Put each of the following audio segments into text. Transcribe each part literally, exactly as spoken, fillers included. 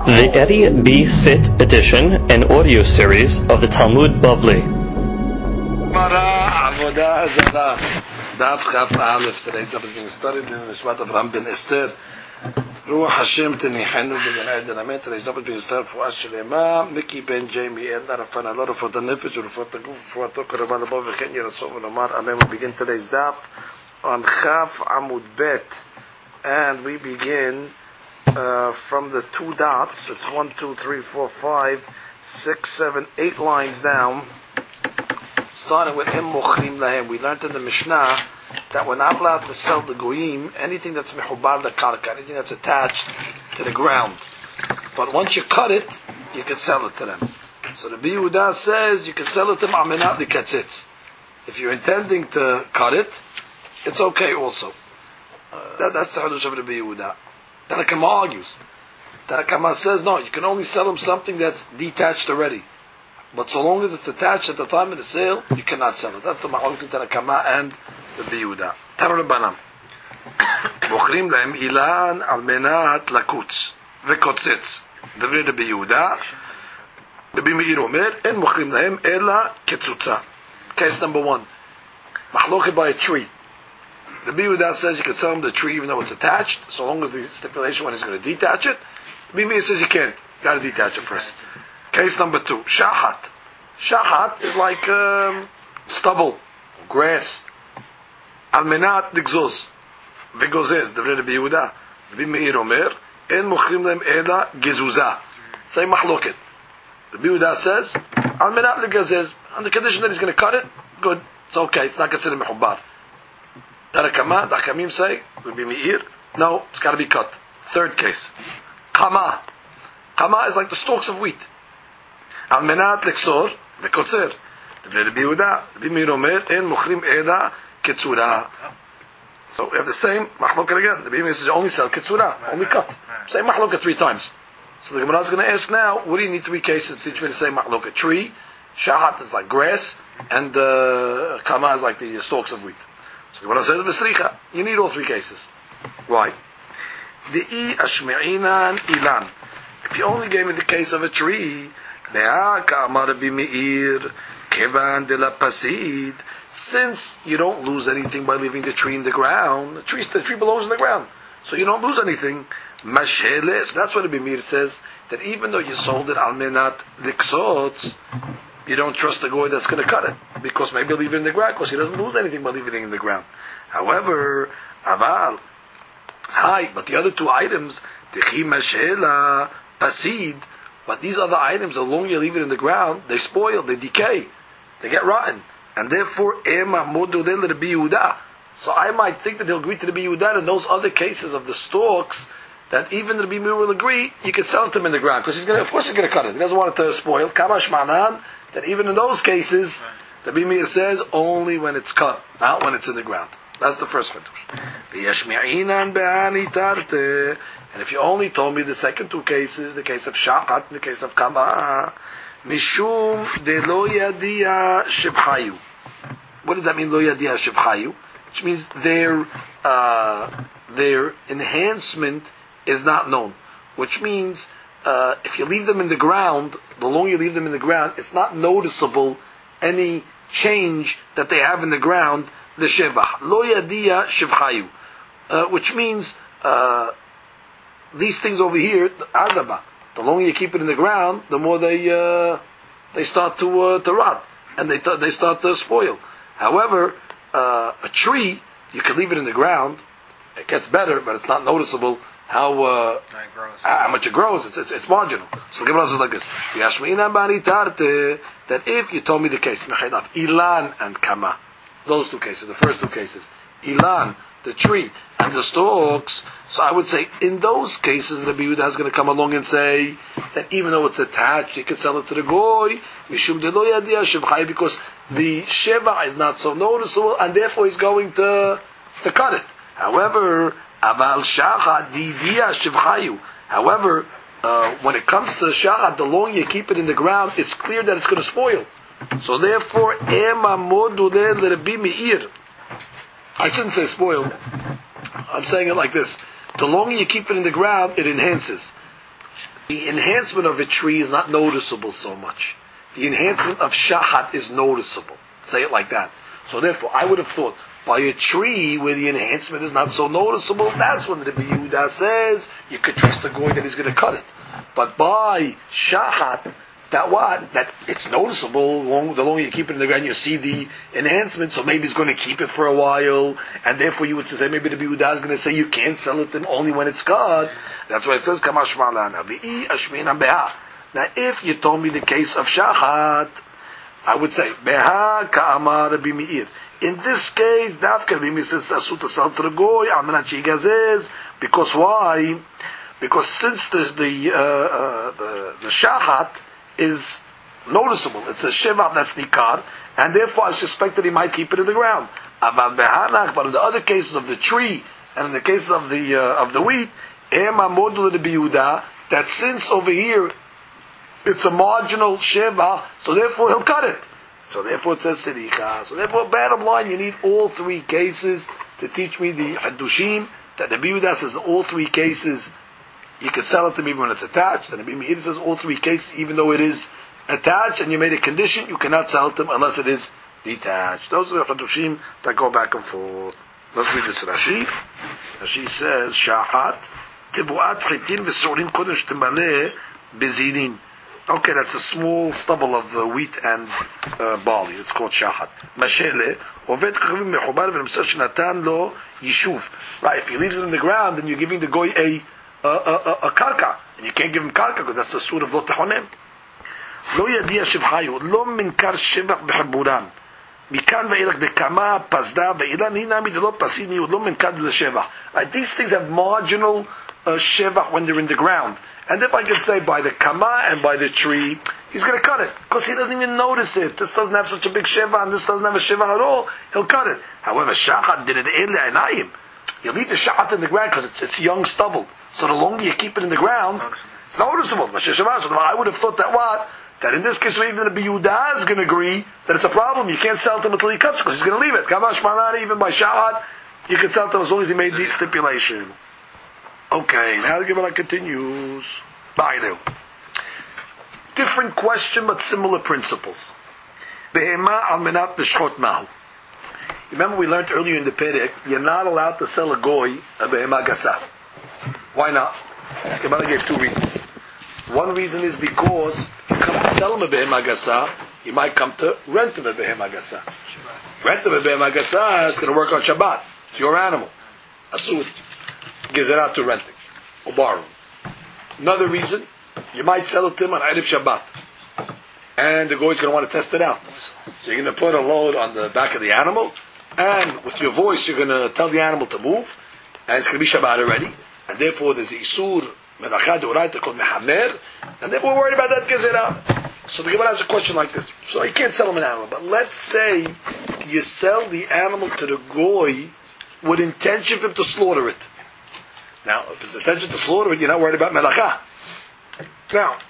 The Eddie B. Sit edition and audio series of the Talmud Bavli. Daf Chaf Aleph. Today's daf is being studied in the Nishmat of Ram ben Esther. Ruach Hashem Tenihenu B'Gan Eden Amen. Today's daf is being studied for Ashlema, Mickey Ben Jamie, Edna Rafana, Lord for the Nefesh, for the Guf, for the Korban above the Kenya, Rasov and Omar. Amen. We begin today's daf on Chaf Amud Bet, and we begin Uh, from the two dots. It's one, two, three, four, five, six, seven, eight lines down. Starting with Im Mochrim Lahem. We learned in the Mishnah that we're not allowed to sell the goyim anything that's mehubar the karka, anything that's attached to the ground. But once you cut it, you can sell it to them. So the Bi Yehuda says you can sell it to Ma'amenat Likatzitz. If you're intending to cut it, it's okay also. Uh, that, that's the Hadush of the Bi Yehuda. Tanakama argues. Tanakama says no, you can only sell them something that's detached already. But so long as it's attached at the time of the sale, you cannot sell it. That's the Ma'aluk in Tanakama and the Bi Yehuda. Tarabbanam. Mochrim lahem ilan al menat lakutz vekotzitz. Devre the Bi Yehuda. The Bi Meir Omer en mochrim lahem ela ketzutza. Case number one. Machloket by a tree. The Bi Yehuda says you can sell him the tree even though it's attached, so long as the stipulation when he's going to detach it. The Bi Meir says you can't. You got to detach it first. Case number two, shahat. Shahat is like um, stubble, grass. Almenat digzoz, vigozez. The Bi Yehuda, the Bi Meir Omer, en mochrim lehem ela gezuza. Say mahloket. The Bi Yehuda says almenat legazez. On the condition that he's going to cut it, good. It's okay. It's not considered mehubar. Tarakama, the Hakamim say, will be Meir. No, it's got to be cut. Third case. Kama. Kama is like the stalks of wheat. Al menat leksor, vekotzer. The Bi Yehuda, the Bi Meir Omer, en mochrim eda ketzura. So we have the same mahloket again. The Bi Meir says only sell ketzura, only cut. Same mahloket three times. So the Gemara is going to ask now, what do you need three cases to teach me the same mahloket? Tree, shahat is like grass, and uh, kama is like the stalks of wheat. So the Gemara says, "V'sricha." You need all three cases. Why? De'i ashme'inan ilan. If you only gave me the case of a tree, since you don't lose anything by leaving the tree in the ground, the tree, the tree belongs in the ground, so you don't lose anything. Masheles. That's what the Bi Meir says, that even though you sold it al menat liksotz, you don't trust the goy that's going to cut it, because maybe he'll leave it in the ground, because he doesn't lose anything by leaving it in the ground. However, aval, hi, but the other two items, techi mashela, pasid, but these other items, the longer you leave it in the ground, they spoil, they decay, they get rotten, and therefore, ema modulel the Bi Yehuda. So I might think that he'll agree to the Bi Yehuda in those other cases of the stalks, that even the Bi Meir will agree, you can sell it to him in the ground, because he's going to, of course he's going to cut it, he doesn't want it to spoil. Kamash manan, that even in those cases, the Bi Meir says only when it's cut, not when it's in the ground. That's the first one. And if you only told me the second two cases, the case of shahat and the case of kama, mishum de lo yadia shibhayu. What does that mean, lo yadia shibhayu? Which means their uh, their enhancement is not known. Which means uh, if you leave them in the ground, the longer you leave them in the ground, it's not noticeable any change that they have in the ground. The shevach lo yadia shivchayu, uh, which means uh, these things over here, adaba. The longer you keep it in the ground, the more they uh, they start to uh, to rot and they t- they start to spoil. However, uh, a tree, you can leave it in the ground, it gets better, but it's not noticeable how uh, how much it grows. It's it's, it's marginal. So the Gemara says like this: that if you told me the case, ilan and kama, those two cases, the first two cases, ilan, the tree, and the stalks. So I would say in those cases, the Bi Yehuda is going to come along and say that even though it's attached, you can sell it to the goy, mishum de lo yadia shivchai, because the sheva is not so noticeable, and therefore he's going to to cut it. However, aval shacha didia shivchayu. However, uh, when it comes to shacha, the longer you keep it in the ground, it's clear that it's going to spoil. So therefore, ema module le Bi Meir. I shouldn't say spoil. I'm saying it like this: the longer you keep it in the ground, it enhances. the enhancement of a tree is not noticeable so much. The enhancement of shahat is noticeable. Say it like that. So therefore, I would have thought, by a tree where the enhancement is not so noticeable, that's when the Rabbi Yehuda says you could trust the goy that he's going to cut it. But by shahat, that what? That it's noticeable. The longer, the longer you keep it in the ground, you see the enhancement. So maybe he's going to keep it for a while, and therefore you would say maybe the Rabbi Yehuda is going to say you can't sell it to him only when it's cut. That's why it says kamash malana v'i ashmina beha. Now, if you told me the case of shahat, I would say beha ka'amar Rabbi Meir. In this case, Dafka Rabbi Meir says asuta sal tragoy almanat shigazez. Because why? Because since there's the uh, uh, the the shahat is noticeable, it's a sheva that's nikar, and therefore I suspect that he might keep it in the ground. But in the other cases of the tree and in the cases of the uh, of the wheat, that since over here it's a marginal sheva, so therefore he'll cut it. So therefore it says siricha. So therefore, bottom line, you need all three cases to teach me the hadushim. That the Yehuda says all three cases you can sell it to me when it's attached, and the Meir says all three cases, even though it is attached and you made a condition, you cannot sell it to him unless it is detached. Those are the hadushim that go back and forth. Let's read this Rashi. Rashi says shahat tibuat chitin v'sorin kodesh timale bezinin. Okay, that's a small stubble of uh, wheat and uh, barley. It's called shahat. Mashele oved kachavim mechubar v'nemser shenatan lo yishuv. Right, if he leaves it in the ground, then you're giving the goy a a, a, a karka, and you can't give him karka because that's the surah of lo tehonem. Lo yadia shivchayu lo minkar shevach b'chaburan. מכאן ואילך דקמה, פסדה ואילן, הנה עמי דלא פסיני, עוד לא מנקד לשבח. These things have marginal uh, shevach when they're in the ground. And if I could say by the kama and by the tree, he's going to cut it. Because he doesn't even notice it. This doesn't have such a big shevach and this doesn't have a shevach at all. He'll cut it. However, shachat did it ele einayim. You leave the shachat in the ground because it's, it's young stubble. So the longer you keep it in the ground, it's noticeable. So I would have thought that what? That in this case, even the Yehuda is going to agree that it's a problem. You can't sell to him until he cuts because he's going to leave it. Kamash manani, even by sha'at, you can sell to him as long as he made the stipulation. Okay, now the Gemara continues. Ba'ileu. Different question, but similar principles. Behema al menat l'shchot mahu. Remember we learned earlier in the Perek, you're not allowed to sell a goy a behema gasa. Why not? The Gemara gave two reasons. One reason is because you come to sell him a behema gasa, he might come to rent him a behema gasa. Rent him a behema gasa is going to work on Shabbat. It's your animal. Asur. Gives it out to renting or borrowing. Another reason, you might sell it to him on Erev Shabbat. And the guy is going to want to test it out. So you're going to put a load on the back of the animal, and with your voice you're going to tell the animal to move, and it's going to be Shabbat already. And therefore there's Isur Melachad Oraita called Mehamer, and then we're worried about that Gezerah. So the Gemara has a question like this. So you can't sell him an animal, but let's say you sell the animal to the goy with intention for him to slaughter it. Now, if it's intention to slaughter it, you're not worried about Melachah. Now,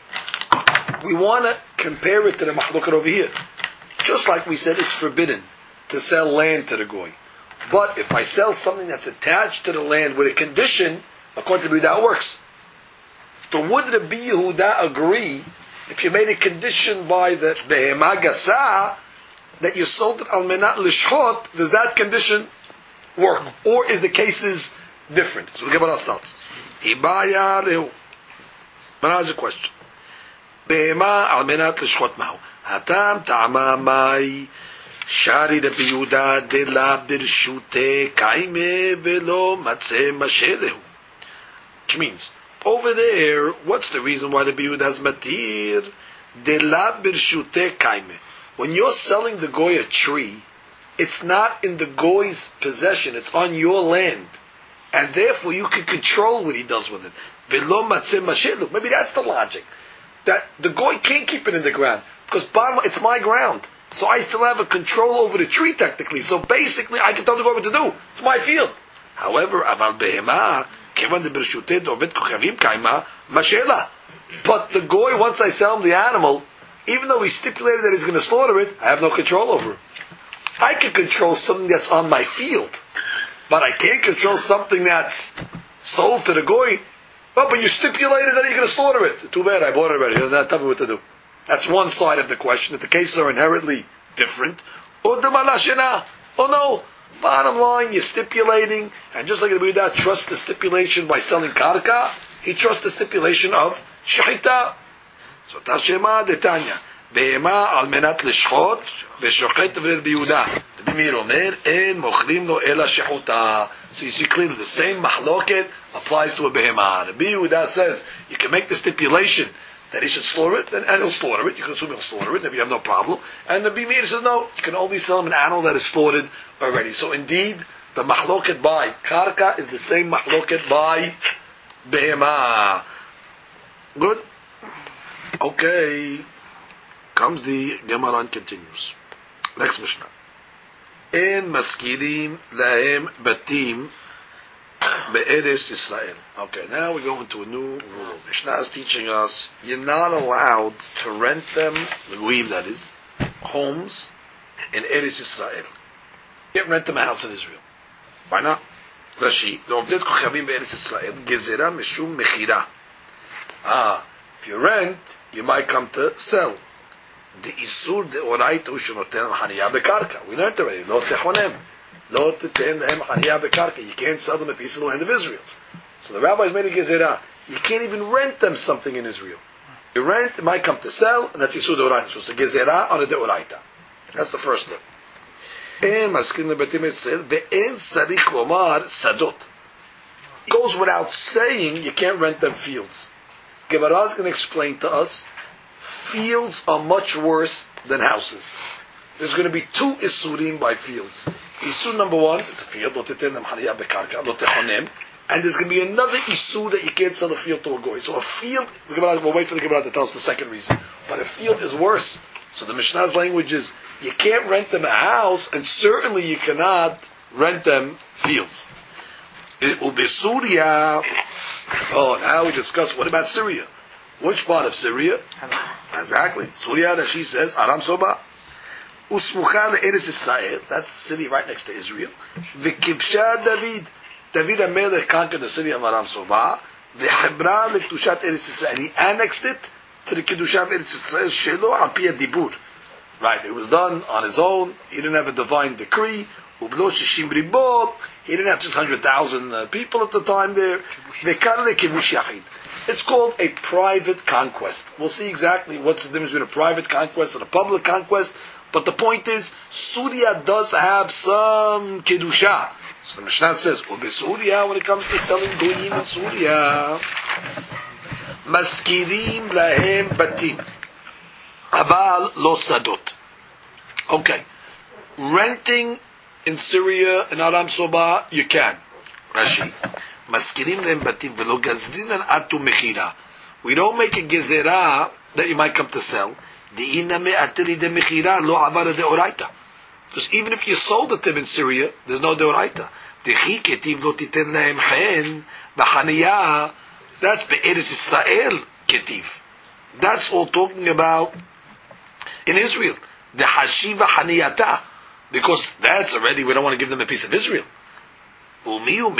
we want to compare it to the Mahlukat over here. Just like we said it's forbidden to sell land to the goy. But if I sell something that's attached to the land with a condition, according to Yehuda, it works. So would the Rabbi Yehuda agree if you made a condition by the behema gasa that you sold it al menat lishchot? Does that condition work, or is the cases different? So the Gemara starts. Ibaya lehu. But has a question. Behema al menat lishchot mahu. Hatam ta'ama mai shari Rabbi Yehuda de la birshute kaime velo matze mashelehu. Which means, over there, what's the reason why the Yehuda has matir? De la birshute kaime. When you're selling the goy a tree, it's not in the goy's possession; it's on your land, and therefore you can control what he does with it. Velo matzeh mashelu. Maybe that's the logic, that the goy can't keep it in the ground because it's my ground, so I still have a control over the tree technically. So basically, I can tell the goy what to do. It's my field. However, aval behema. But the goy, once I sell him the animal, even though he stipulated that he's going to slaughter it, I have no control over it. I can control something that's on my field, but I can't control something that's sold to the goy Oh, but you stipulated that you're going to slaughter it. Too bad, I bought it already. Now tell me what to do. That's one side of the question, that the cases are inherently different. Or the malashina. Oh no. Bottom line, you're stipulating, and just like the Buddha trusts the stipulation by selling karka, he trusts the stipulation of shahita. So Tashema detanya. Be'ema al menat lishchot, ve'shochet v'rer biyuda. The Bimir omer, en mochlim lo ela shechuta. So you see clearly the same mahloket applies to a behemah. The Biyuda says you can make the stipulation that he should slaughter it, and, and he'll slaughter it. You can assume he'll slaughter it if you have no problem. And the Bimir says no, you can only sell him an animal that is slaughtered already. So indeed, the mahloket by karka is the same mahloket by behemah. Good? Okay. Comes the Gemara and continues. Next Mishnah. En maskirim lahem batim be'eres Israel. Okay, now we go into a new rule. Mishnah is teaching us you're not allowed to rent them, the goyim that is, homes in Eretz Israel. You can't rent them a house in Israel. Why not? Rashi, לעובדי כוכבים בארץ ישראל, גזירה משום מכירה. Ah, if you rent, you might come to sell. The isur de oraita ushonotem haniya bekarka. We learned already. Lo techonem, lo tetem lehem haniya bekarka. You can't sell them a piece of the land of Israel. So the rabbis made a gezerah. You can't even rent them something in Israel. You rent, it might come to sell, and that's isur de oraita. So it's a gezerah on a de oraita. That's the first look. En maskin lebetim Israel ve'en sarich lomar sadot. Goes without saying you can't rent them fields. Gemara is going to explain to us. Fields are much worse than houses. There's going to be two isurim by fields. Isur number one, it's a field, and there's going to be another isur that you can't sell a field to a goy. So a field, we'll wait for the Gemara to tell us the second reason. But a field is worse. So the Mishnah's language is, you can't rent them a house, and certainly you cannot rent them fields. Ubisuria. Oh, now we discuss, what about Syria? Which part of Syria? Exactly. Syria, that she says, Aram Soba. Usmucha le'eretz Israel. That's the city right next to Israel. V'kibsha David. David HaMelech conquered the city of Aram Soba. V'chebra le'kedushat Eretz Israel. He annexed it to the kedusha of Eretz Israel. Shelo al pi dibur. Right. It was done on his own. He didn't have a divine decree. Ublo shishim ribot. He didn't have six hundred thousand uh, people at the time there. V'kar le'kibush yachid. It's called a private conquest. We'll see exactly what's the difference between a private conquest and a public conquest. But the point is, Syria does have some kedusha. So the Mishnah says, Syria, when it comes to selling goyim in Syria, maskirim lahem batim, aval lo sadot. Okay, renting in Syria in Aram Soba, you can. Rashi. Maskirim lehem batim velo gazrinan atu mechira. We don't make a gezerah that you might come to sell. De'ina me'atili de mechira lo avara de oraita. Because even if you sold it to them in Syria, there's no de oraita. Dechi ketiv lo titen lehem chen b'chaniyah. That's be'eretz Israel ketiv. That's all talking about in Israel. The hashiva haniyata. Because that's already, we don't want to give them a piece of Israel. So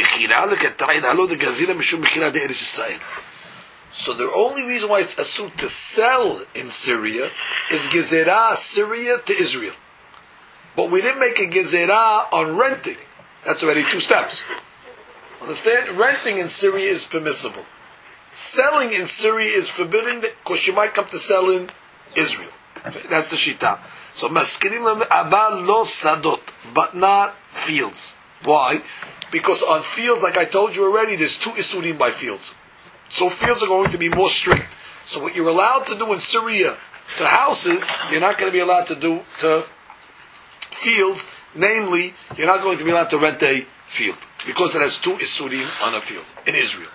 the only reason why it's assumed to sell in Syria is gezerah Syria to Israel. But we didn't make a gezerah on renting. That's already two steps. Understand? Renting in Syria is permissible. Selling in Syria is forbidden because you might come to sell in Israel. Okay? That's the shita. So maskirim abal lo sadot, but not fields. Why? Because on fields, like I told you already, there's two isurim by fields. So fields are going to be more strict. So what you're allowed to do in Syria to houses, you're not going to be allowed to do to fields. Namely, you're not going to be allowed to rent a field because it has two isurim on a field in Israel.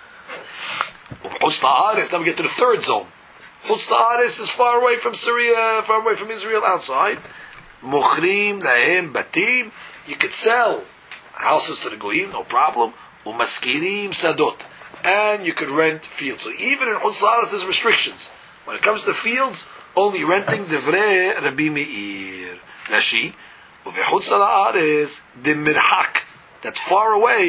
Now we get to the third zone. Chutz la'aretz is far away from Syria, far away from Israel, outside. Mochrim lahem batim. You could sell houses to the goyim, no problem. Umaskirim sadot, and you could rent fields. So even in Chutz la'aretz, there's restrictions. When it comes to fields, only renting devrei Rabbi Meir. Rashi, uvechutz la'aretz de mirhak. That's far away.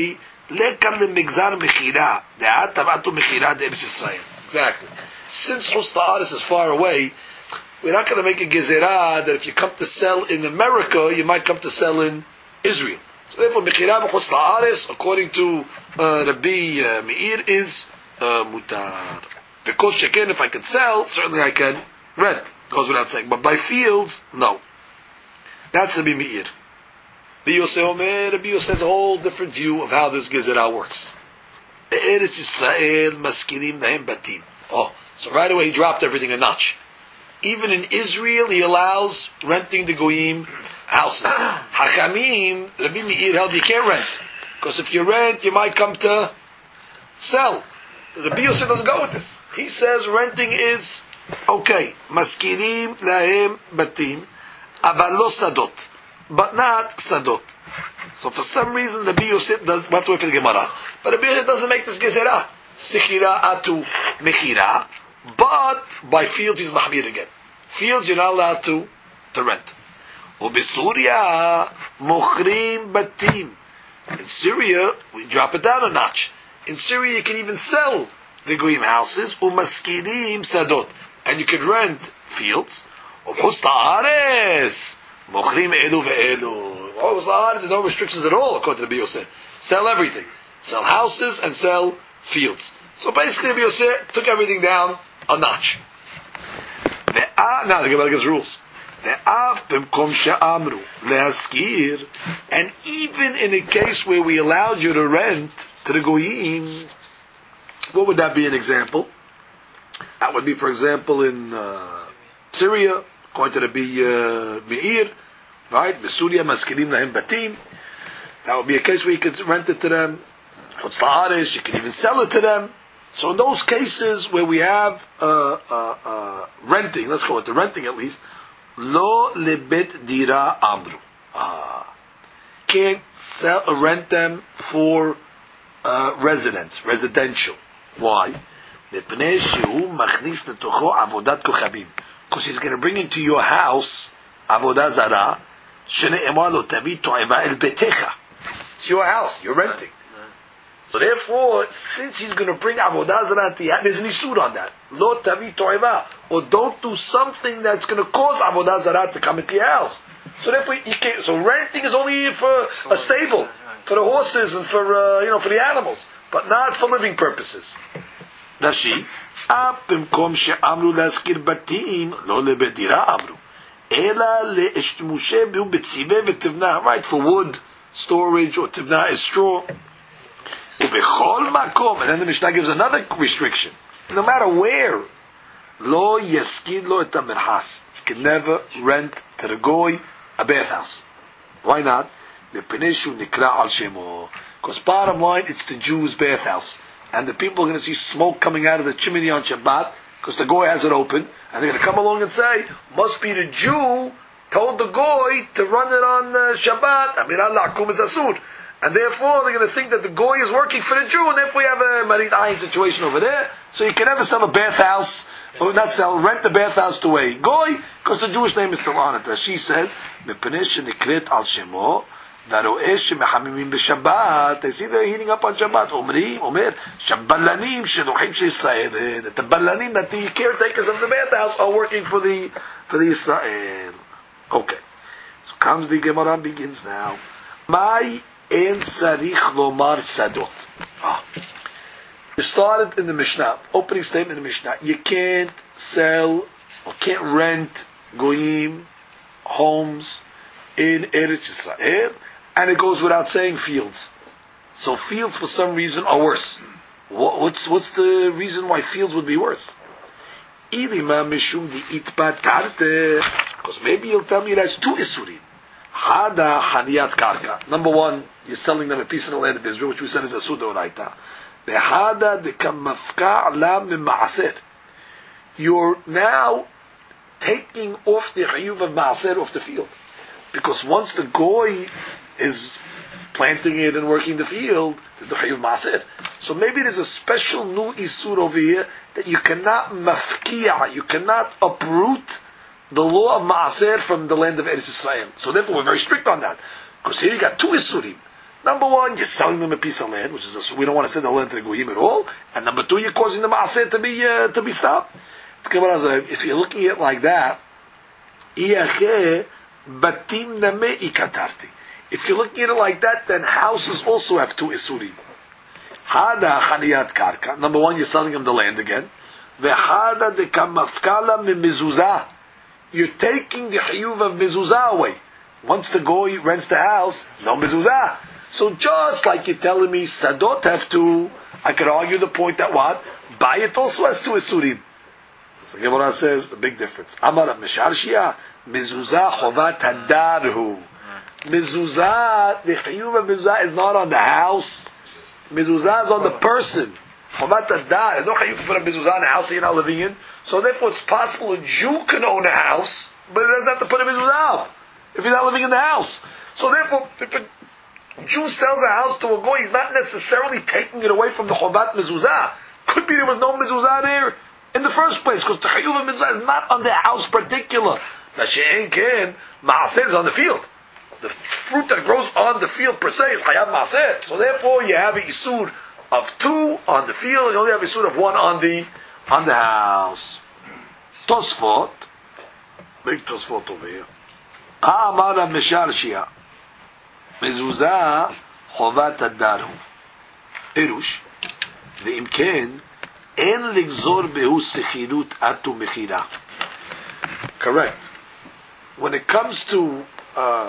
Lekar lemigzar mechira. De'at tabatu mechira de'eretz Yisrael. Exactly. Since Chutz La'aretz is far away, we're not going to make a gezerah that if you come to sell in America, you might come to sell in Israel. So therefore, mechira b'chutz la'aretz, according to uh, Rabbi uh, Meir, is uh, mutar. Because sheken, if I can sell, certainly I can rent. Goes without saying. But by fields, no. That's Rabbi Meir. Rabbi Yosef Omer, Rabbi Yosef has a whole different view of how this gezerah works. Eretz Yisrael maskirim nahem batim. Oh, so right away he dropped everything a notch. Even in Israel, he allows renting the goyim houses. Hachamim, Rabbi Meir held you can't rent, because if you rent, you might come to sell. Rabbi Yosef doesn't go with this. He says renting is okay. Maskirim lahem batim, aval lo sadot, but not sadot. So for some reason, Rabbi Yosef does want to wait for the Gemara, but Rabbi Yosef doesn't make this gezerah. Sichira atu mechira, but by fields he's mahmir again. Fields you're not allowed to to rent. Ubisuria mochrim batim. In Syria we drop it down a notch. In Syria you can even sell the goyim houses. Umaskirim sadot, and you can rent fields. Ubchutz la'aretz mochrim elu ve'elu. Oh, there's no restrictions at all according to Rabbi Yosef. Sell everything. Sell houses and sell fields. So basically Rabbi Yosef took everything down a notch. Now the Gemara gives rules. And even in a case where we allowed you to rent to the goyim, what would that be an example? That would be, for example, in uh, Syria, according to the uh, Meir, right? Besuria maskirim lahem batim. That would be a case where you could rent it to them. Chutz la'aretz, you can even sell it to them. So in those cases where we have uh, uh, uh, renting, let's call it the renting at least, lo lebet dira amru. Uh, can't sell, uh, rent them for uh, residence, residential. Why? Because he's going to bring into your house avodah zara. It's your house, you're renting. So therefore, since he's going to bring avodah zarah, there's an issue on that. Lo tavi to'eva, or don't do something that's going to cause avodah zarah to come into your house. So therefore, you can't. So renting is only for a stable, for the horses and for uh, you know for the animals, but not for living purposes. Rashi, b'mkom she'amru laskir batim lo lebedira amru, ela le'eshtimushe b'u b'tziveh v'tivna. Right, for wood storage or tivna is straw. And then the Mishnah gives another restriction. No matter where, lo yaskid lo et hamerhas. You can never rent to the goy a bathhouse. Why not? Because bottom line, it's the Jew's bathhouse, and the people are going to see smoke coming out of the chimney on Shabbat because the goy has it open, and they're going to come along and say, "Must be the Jew told the goy to run it on uh, Shabbat." Amirat la'akum is asur. And therefore, they're going to think that the goy is working for the Jew, and therefore we have a marit ayin situation over there. So you can never sell a bathhouse, or not sell, rent the bathhouse to a goy, because the Jewish name is still on it. As she said, "Mepenesh nikret al shemo, varoesh mehamimim b'Shabbat." They see they're heating up on Shabbat. Omri, Omer, Shabbalanim shedochim sheYisrael. That the balanim, that the caretakers of the bathhouse are working for the for the Israel. Okay, so comes the Gemara, begins now. My En sarich lomar sadot. Ah. You started in the Mishnah, opening statement in the Mishnah. You can't sell or can't rent goyim homes in Eretz Yisrael, and it goes without saying fields. So fields, for some reason, are worse. What, what's what's the reason why fields would be worse? Ilima mishum di itbatarte. Because maybe you'll tell me that's two isurim. Hada haniyat karka. Number one, you're selling them a piece of the land of Israel, which we said is a suda oraita. Behada dekamafka lam mimaaser. You're now taking off the chiyuv of maaser off the field, because once the goy is planting it and working the field, there's the chiyuv maaser. So maybe there's a special new isur over here that you cannot mafkia, you cannot uproot the law of Ma'aser from the land of Eretz Yisrael. So therefore we're very strict on that. Because here you got two Isurim. Number one, you're selling them a piece of land, which is a, we don't want to sell the land to the goyim at all. And number two, you're causing the maaseh to be uh, to be stopped. If you're looking at it like that, if you're looking at it like that, then houses also have two isurim. Hada chaniyat karka. Number one, you're selling them the land again. V'hada dekamafkala mimizuzah. You're taking the chiyuv of mezuzah away. Once the goy rents the house, no mezuzah. So just like you're telling me, sadot have two, I could argue the point that what? Bayit also has two isurim. So Gemara says the big difference. Amar Misharshia, mezuzah chovat hadarhu. Mezuzah, the chiyuv of mezuzah is not on the house. Mezuzah is on the person. Chovat hadar. There's no chiyuv to put a mezuzah in a house that you're not living in. So therefore, it's possible a Jew can own a house, but he doesn't have to put a mezuzah if he's not living in the house. So therefore, if a Jew sells a house to a goy, he's not necessarily taking it away from the chovat mezuzah. Could be there was no mezuzah there in the first place, because the chiyuv of mezuzah is not on the house particular. Mashe'en ken, ma'aseh is on the field. The fruit that grows on the field per se is chayav ma'aseh. So therefore, you have a isur of two on the field, and you only have a isur of one on the on the house. Tosfot, big Tosfot over here. Ha'amar Misharshia, mezuzah chovat hadarhu. Erush, ve'im ken, en ligzor behu sechirut atu mechira. Correct. When it comes to, uh,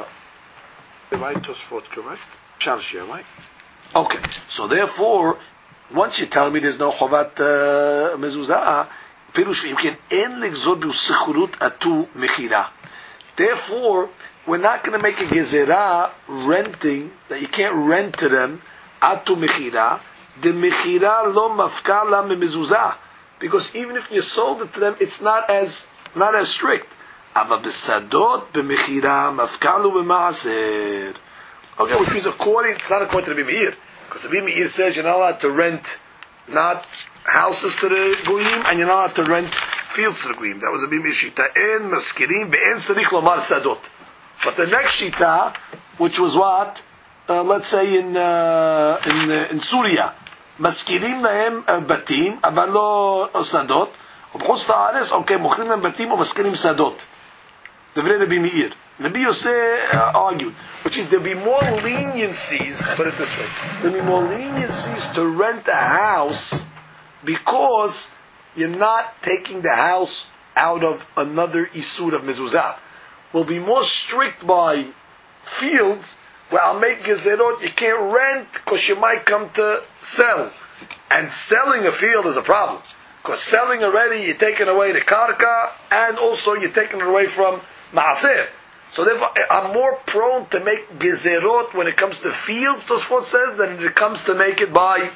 am I Tosfot correct? Misharshia, right? Okay. So therefore, once you tell me there's no chovat uh, mezuzah, pirush ve'im ken, en ligzor behu sechirut atu mechira. Therefore, we're not going to make a gezerah renting, that you can't rent to them, atu mechira, the mechira lo mafkala mezuzah. Because even if you sold it to them, it's not as not as strict. Ava besadot b'mechira mafkalu b'maaser. Okay, which means according, it's not according to the Bimeir. Because the Bimeir says you're not allowed to rent not houses to the goyim, and you're not allowed to rent fields to the goyim. That was a Bimeir shita. En maskirim be'en tzarich lomar sadot. But the next shita, which was what? Uh, let's say in uh, in uh, in Syria, maskirim lahem batim, אבל לא sadot. ובחוץ לארץ, okay, מוכרים להם בתים ומזכירים sadot. דברי רבי מאיר. Rabbi Yosef uh, argued, which is there'll be more leniencies, put it this way, there'll be more leniencies to rent a house because you're not taking the house out of another isur of mezuzah. We'll be more strict by fields where I'll make gezerot, you can't rent because you might come to sell. And selling a field is a problem. Because selling already, you're taking away the karka, and also you're taking it away from ma'aseh. So therefore, I'm more prone to make gezerot when it comes to fields, Tosfot says, than it comes to make it by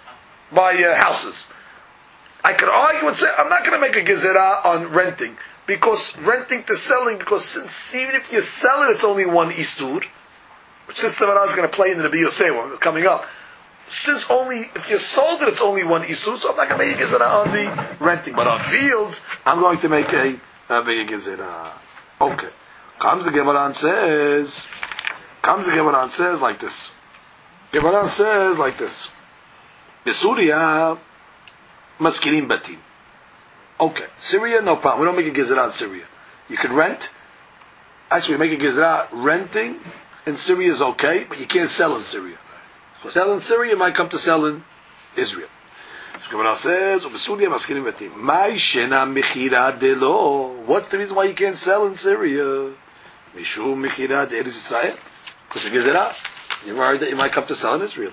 by uh, houses. I could argue and say, I'm not going to make a gezerah on renting, because renting to selling, because since even if you sell it, it's only one isur, which this Gemara is going to play in the Rabbi Yosef one coming up. Since only, if you sold it, it's only one isur, so I'm not going to make a gezerah on the renting. But on fields, I'm going to make a, a big gezerah. Okay. Comes the Gemara and says, comes the Gemara and says like this. Gemara says like this. Besuria, maskirim batim. Okay. Syria, no problem. We don't make a gezerah in Syria. You can rent. Actually, we make a gezerah renting in Syria is okay, but you can't sell in Syria. So sell in Syria, you might come to sell in Israel. So Gemara says, Besuria, maskirim batim. Mai shena mechira delo. What's the reason why you can't sell in Syria? Mishum Mechirad Eretz Israel, because the gezerah, you're worried that you might come to sell in Israel.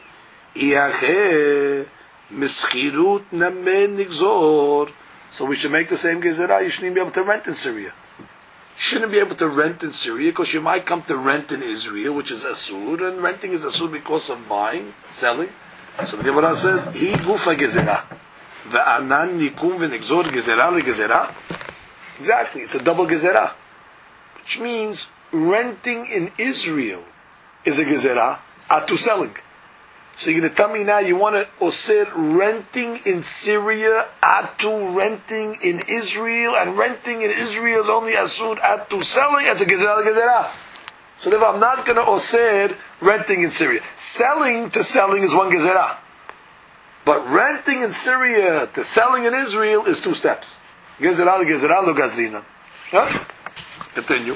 Iache Mischirut Namen Nigzor. So we should make the same gezerah. You shouldn't be able to rent in Syria. You shouldn't be able to rent in Syria because you might come to rent in Israel, which is asur, and renting is asur because of buying, selling. So the Gemara says, Hi gufa gezerah, ve'anan nikum ve'nigzor gezerah legezerah. Exactly, it's a double gezerah. Which means renting in Israel is a gezerah, atu selling. So you're going to tell me now you want to osir renting in Syria, atu renting in Israel, and renting in Israel is only asur atu selling as a gezerah, gezerah. So therefore I'm not going to osir renting in Syria. Selling to selling is one gezerah. But renting in Syria to selling in Israel is two steps. Gezerah, gezerah, lo gazrina. Yeah? Continue.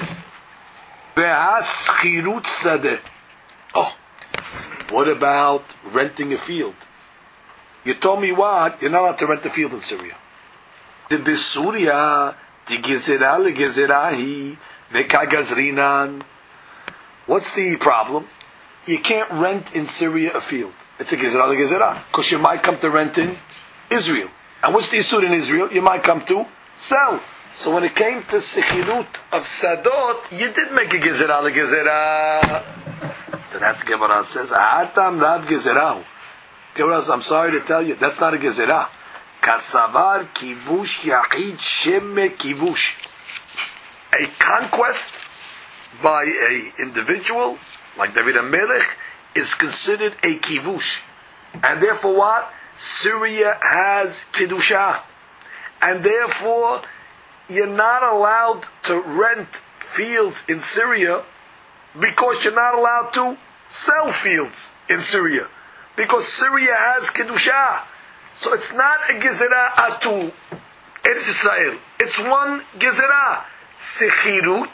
Be'aschirut sadeh. Oh, what about renting a field? You told me what? You're not allowed to rent a field in Syria. The Besuria, the gezerah, le gezerahi, veka gazrinan. What's the problem? You can't rent in Syria a field. It's a gezerah le gezerah. Because you might come to rent in Israel. And what's the isur in Israel? You might come to sell. So when it came to sechirut of sadot, you did make a gezerah le gezerah. So that's Gemara says, Atam Rav gezerahu. Gemara says, I'm sorry to tell you, that's not a gezerah. Kasavar kibush yachid sheme kibush. A conquest by a individual like David HaMelech is considered a kibush, and therefore what? Syria has kiddusha, and therefore you're not allowed to rent fields in Syria because you're not allowed to sell fields in Syria because Syria has kiddusha. So it's not a gezerah atu Eretz Israel. It's one gezerah. Sechirut,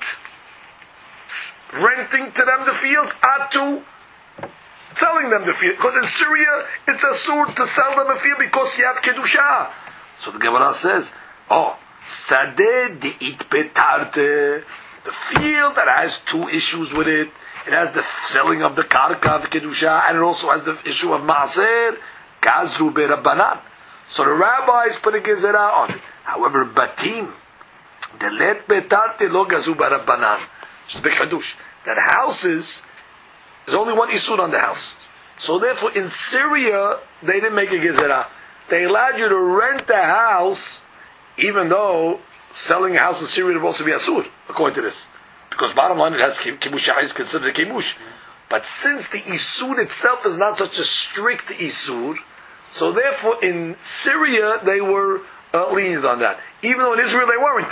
renting to them the fields, atu, selling them the field. Because in Syria, it's asur to sell them a field because you have kedusha. So the Gemara says, oh, sadeh de'it petarte, the field that has two issues with it. It has the selling of the karka, the kedusha, and it also has the issue of maaser, gazru be'rabbanan. So the rabbis put a gezerah on it. However, batim, delet betarte lo gazru be'rabbanan. It's a big hadush. That houses, there's only one isur on the house. So therefore, in Syria, they didn't make a gezerah. They allowed you to rent a house, even though selling a house in Syria would also be asur, according to this. Because bottom line, it has kibush is considered a kibush. But since the isur itself is not such a strict isur, so therefore in Syria they were uh, lenient on that. Even though in Israel they weren't.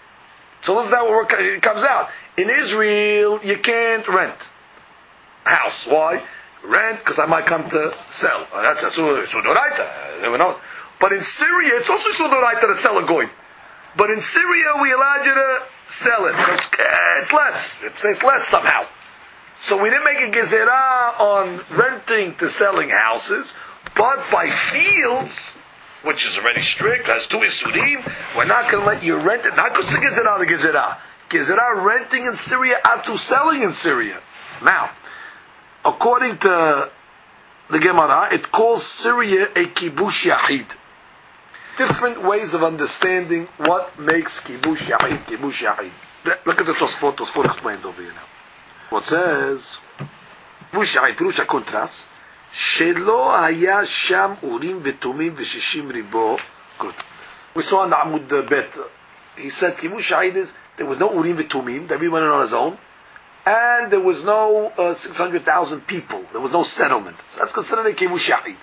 So this is not what it comes out. In Israel, you can't rent a house. Why? Rent, because I might come to sell. Uh, that's a sudoraita. But in Syria, it's also sudoraita to sell a goy. But in Syria, we allowed you to sell it, because uh, it's less. It's less somehow. So we didn't make a gezerah on renting to selling houses, but by fields, which is already strict, has two isurim, we're not going to let you rent it. Not because the gezerah, the gezerah. Gezerah renting in Syria, atu selling in Syria. Now, according to the Gemara, it calls Syria a kibush yachid. Different ways of understanding what makes kibush yachid, kibush yachid. Look at the Tosfot. Tosfot explains over here now. What says, kibush yachid, pirush contrast, shelo haya sham urim v'tumim v'shishim ribo. Good. We saw in Amud Bet, he said kibush yachid is, there was no urim v'tumim, that we went on his own, and there was no uh, six hundred thousand people. There was no settlement. So that's considered a kibush yachid.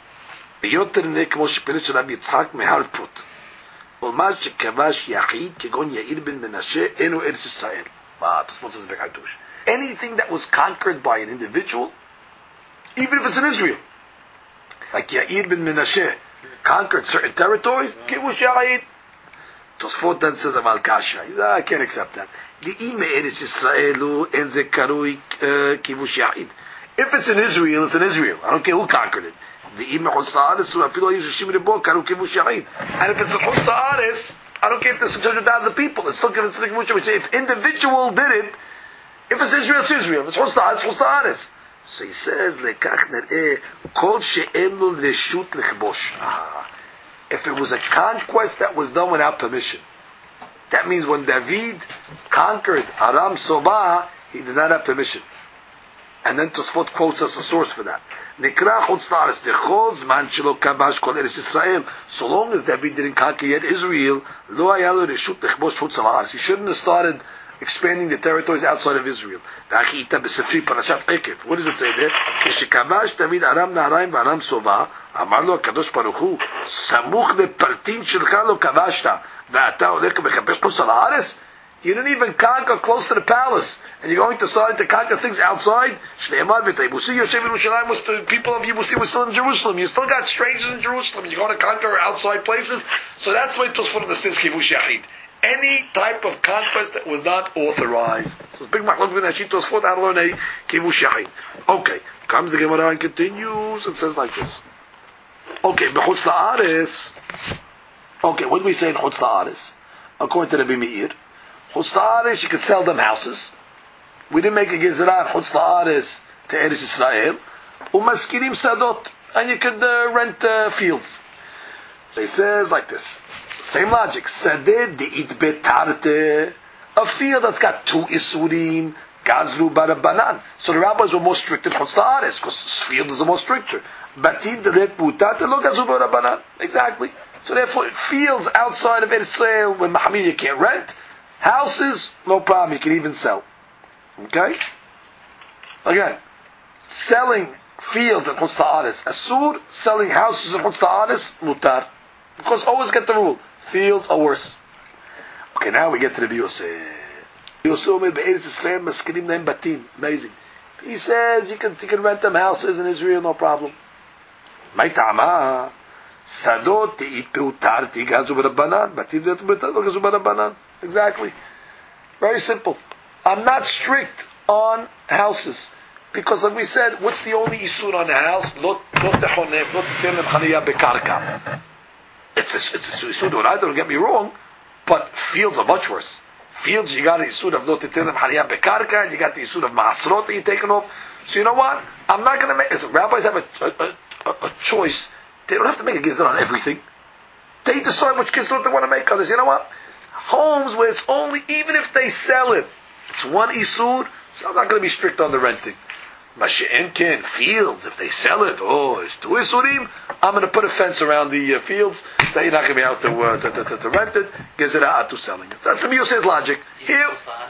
Yoter כמו שפירש של רבי יצחק מהרפות. ולמה שכבש יחיד כגון יאיר בן מנשה אינו ארץ ישראל. מה, תוספות זה בקדוש. Anything that was conquered by an individual, even if it's in Israel, like Yair ben Menashe conquered certain territories, kibush yachid. Tosfot then says aval kasha. I can't accept that. If it's in Israel, it's in Israel. I don't care who conquered it. And if it's in Chutz Haaretz, I don't care if there's six hundred thousand people. It's still given to the kibush. If individual did it, if it's Israel, it's Israel. If it's Chutz Haaretz, it's Chutz Haaretz. So he says, lekach nereh kol she'en lo reshut lechbosh. If it was a conquest that was done without permission, that means when David conquered Aram Sobah, he did not have permission. And then Tosfot quotes us a source for that. Nikra Chutz Haaretz dechol zman shelo kabash kol Eretz Yisrael. So long as David didn't conquer yet Israel, lo haya lo reshut lechbosh Chutz Haaretz. He shouldn't have started expanding the territories outside of Israel. What does it say there? כשכבש דוד ארם נהריים וארם סובה, אמר לו הקדוש ברוך הוא, סמוך לפלטין שלך לא כבשת, ואתה הולך ומחפש חוץ על הארץ? You didn't even conquer close to the palace, and you're going to start to conquer things outside. Shneimar v'Yebusi Yoshev Yerushalayim was the people of Yebusi were still in Jerusalem. You still got strangers in Jerusalem. You're going to conquer outside places. So that's why Tosfot understands Kivush Yachid. Any type of conquest that was not authorized. So it's big machlok between Rashi Tosfot how to learn a Kivush Yachid. Okay, comes the Gemara and continues and says like this. Okay, b'chutz la'aretz. Okay, what do we say in chutz la'aretz? According to Rabbi Meir, chutz la'aretz you could sell them houses. We didn't make a gizra chutz la'aretz to Eretz Yisrael. Umaskirim sadot, and you could uh, rent uh, fields. So he says like this. Same logic. Sadeh de'it betarte. A field that's got two isurim, gazlu barabanan. So the rabbis were more strict in chutz la'aretz because field is the most stricter. Batim de'et putate lo gazlu barabanan. Exactly. So therefore, fields outside of Eretz Yisrael, when Mahamid you can't rent. Houses, no problem. You can even sell. Okay. Again, selling fields in chutz la'aretz asur, selling houses in chutz la'aretz mutar. Because always get the rule. Fields are worse. Okay, now we get to the Yosef. Yosef made Be'eretz Yisrael maskirim them batim. Amazing. He says you can you can rent them houses in Israel, no problem. My ta'ama sadot te'it peutar tigazu b'rabbanan batim te'it peutar tigazu b'rabbanan. Exactly. Very simple. I'm not strict on houses. Because like we said, what's the only isur on the house? Lot lot tehonef, lot tehonef chaniya bekarka. It's a, it's a isur d'oraita, don't get me wrong, but fields are much worse. Fields, you got the isur of lot tehonef chaniya bekarka, and you got the isur of maasrot that you're taking off. So you know what? I'm not going to make. Listen, rabbis have a, a, a, a choice. They don't have to make a gizra on everything. They decide which gizra they want to make on this. You know what? Homes where it's only, even if they sell it, it's one isur, so I'm not going to be strict on the renting. Mashi'enkin, fields, if they sell it, oh, it's two isurim, I'm going to put a fence around the uh, fields that you're not going to be able to, uh, to, to, to, to rent it, gezerah to selling it. That's the Yosef's logic. Here,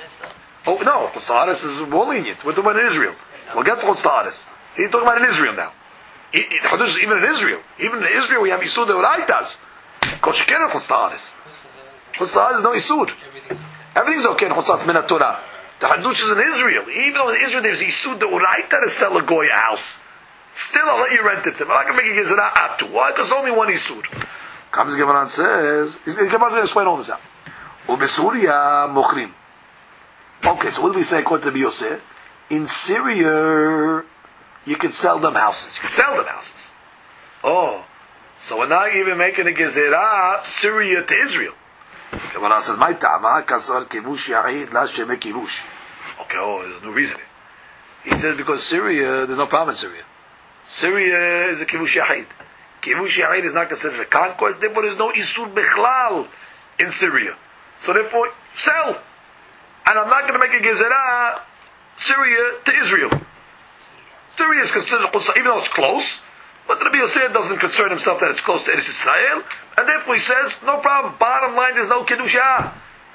oh no, chutz la'aretz is more lenient. We're talking about in Israel. We'll get to chutz la'aretz. He's talking about in Israel now. It, it, even in Israel. Even in Israel we have isur de'oraitas. Kol sheken chutz la'aretz. Chutz la'aretz is no isur. Everything's okay in chutz la'aretz min haTorah. The Hadush is in Israel. Even though in Israel there's Isud De'oraita to sell a Goy house. Still, I'll let you rent it. I'm not going to make a Gezerah Atu. Why? Because only one Isud. Comes the Gemara and says, the Gemara is going to explain all this out. Ubesuria Mochrim. Okay, so what do we say according to the Yosef? In Syria, you can sell them houses. You can sell them houses. Oh, so we're not even making a Gezerah Syria to Israel. Gemara says, "My tama kasar kivush ya'id la sheme kivush." Okay, oh, there's no reason. He says because Syria, there's no problem in Syria. Syria is a kivush ya'id. Kivush ya'id is not considered a conquest. Therefore, there's no isur bechlal in Syria. So therefore, sell. And I'm not going to make a gezerah Syria to Israel. Syria is considered even though it's close. But the Rabbi Yosef doesn't concern himself that it's close to Eretz Yisrael, and therefore he says, no problem, bottom line, there's no Kedusha.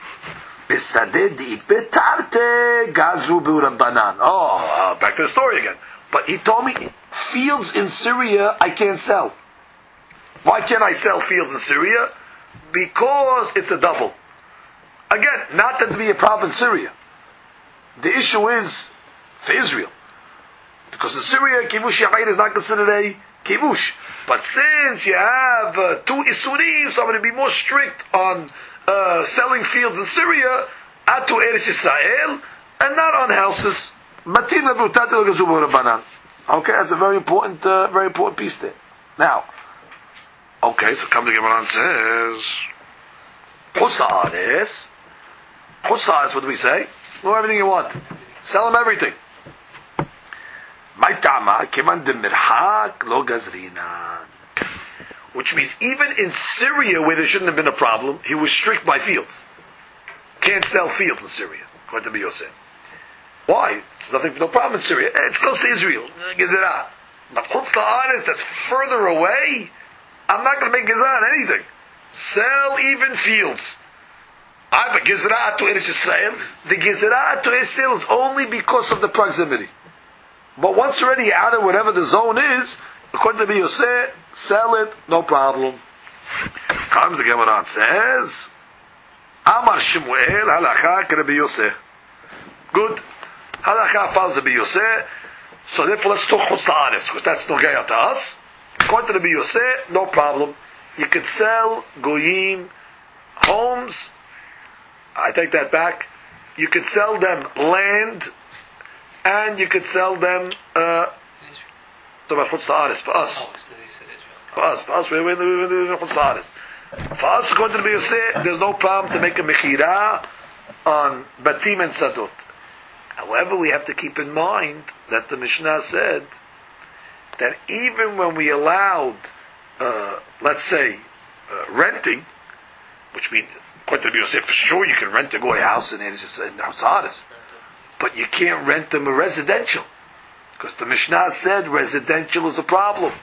Oh, uh, back to the story again. But he told me, fields in Syria I can't sell. Why can't I sell fields in Syria? Because it's a double. Again, not that to be a problem in Syria. The issue is for Israel. Because in Syria, Kivush Ya'id is not considered a kivush. But since you have uh, two isurim, so I'm going to be more strict on uh, selling fields in Syria, atu Eretz Yisrael, and not on houses. Okay, that's a very important, uh, very important piece there. Now, okay, so come to Gemara and says, chutz la'aretz. Chutz la'aretz, what do we say? Do everything you want. Sell them everything. Which means even in Syria where there shouldn't have been a problem, he was strict by fields. Can't sell fields in Syria, according to Yosef. Why? There's nothing, no problem in Syria. It's close to Israel. Gezerah. But chutz la'aretz, that's further away, I'm not going to make gezerah on anything. Sell even fields. I have a gezerah to Eretz Yisrael. The gezerah to Israel is only because of the proximity. But once you're already out of whatever the zone is, according to Yosef, sell it, no problem. Comes the Gemara and says, Amar Shmuel halacha Rabbi Yosef. Good. Halacha follows Rabbi Yosef. So therefore, let's talk chutz la'aretz, because that's no gaya to us. According to Rabbi Yosef, no problem. You could sell goyim homes. I take that back. You could sell them land, and you could sell them. Uh, talk about chutz la'aretz for us. For us, for us, we're in chutz la'aretz. For us, according to Rabbi Yosef, there's no problem to make a mechira on batim and sadot. However, we have to keep in mind that the Mishnah said that even when we allowed, uh, let's say, uh, renting, which means, according to Rabbi Yosef, for sure you can rent a goy house in Hazaris, but you can't rent them a residential, because the Mishnah said residential is a problem.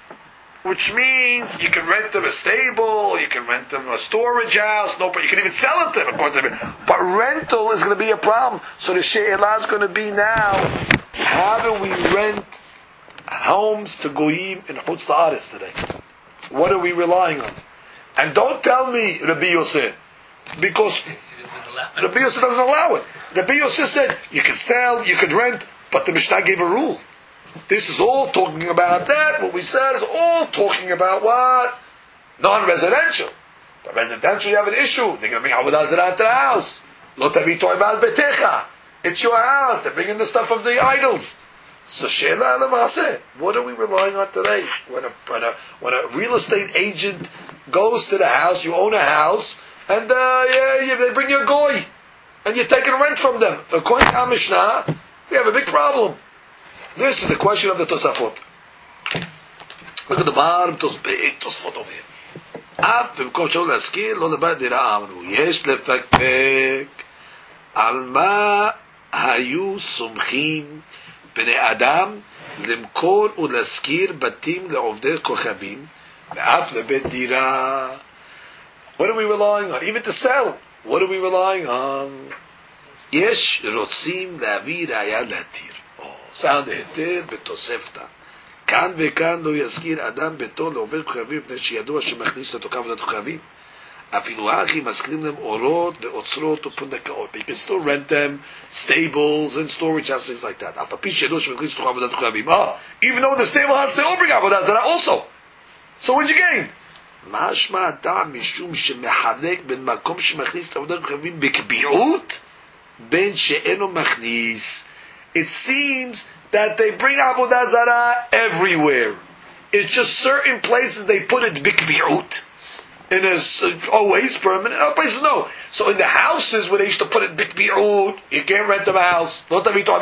Which means you can rent them a stable, you can rent them a storage house, no, but you can even sell it to them, according to them. But rental is going to be a problem. So the she'elah is going to be now, how do we rent homes to goyim in chutz la'aretz today? What are we relying on? And don't tell me Rabbi Yosef, because Rabbi Yosef doesn't allow it. Rabbi Yosef said you can sell, you can rent, but the Mishnah gave a rule. This is all talking about that. What we said is all talking about what? Non-residential. But residential, you have an issue. They're going to bring Avodah Zarah to the house. Lo tavi toy bal betecha. It's your house. They're bringing the stuff of the idols. So she'ela l'maaseh. What are we relying on today? When a, when a when a real estate agent goes to the house, you own a house, and uh, yeah, yeah, they bring you a goy, and you're taking rent from them. According to our Mishnah, we have a big problem. This is the question of the Tosafot. Look at the bottom, big Tosafot over here. אף במקום שאול להזכיר, לא לבד דירה אמרו. יש לפקפק על מה היו סומכים בני אדם למכור ולהזכיר בתים לעובדי כוכבים, ואף לבית דירה. What are we relying on? Even to sell. What are we relying on? יש רוצים להביא ראיה להתיר. סעד היתר בתוספתא. כאן וכאן לא יזכיר אדם ביתו לעובד כוכבים מפני שידוע שמכניס לתוכם עבודת כוכבים. אפילו האחים מזכירים להם אורות ואוצרות ופונדקאות. You can still rent them stables and storage houses, things like that. אף על פי שידוע שמכניס לתוכם עבודת כוכבים. Oh, even though the stable house they all bring עבודה זרה also. So what'd you gain? משמע הטעם משום שמחלק בין מקום שמכניס לעבודת כוכבים בקביעות בין שאינו מכניס. It seems that they bring Avodah Zarah everywhere. It's just certain places they put it bikbi'ut. In a, always permanent, other places no. So in the houses where they used to put it bikbi'ut, you can't rent them a house. But